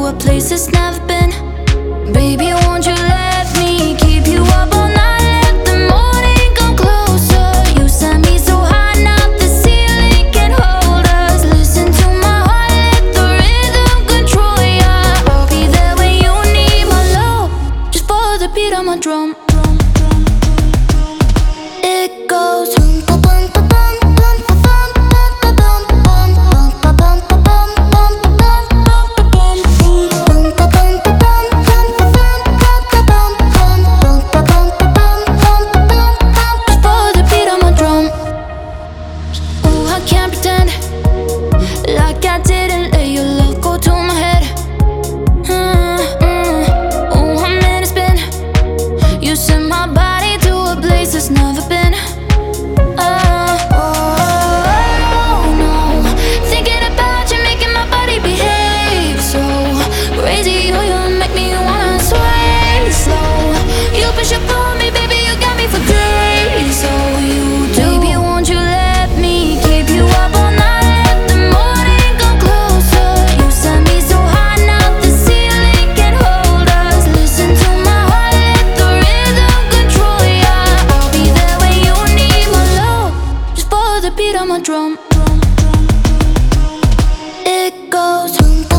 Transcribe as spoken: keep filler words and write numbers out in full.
a place that's never been. Baby, won't you let me keep you up all night? Let the morning come closer. You set me so high, now the ceiling can't hold us. Listen to my heart, let the rhythm control ya. I'll be there when you need my love. Just follow the beat of my drum. It goes like I didn't let your love go to my head. mm, mm. Oh, I'm in a spin. You sent my body to a place that's never been. uh, oh, no. Thinking about you, making my body behave so crazy. Oh, you make me wanna sway slow. You push up on me, baby, you got me for days. So you do. Baby, won't you let me keep you up all night? Beat on my drum. It goes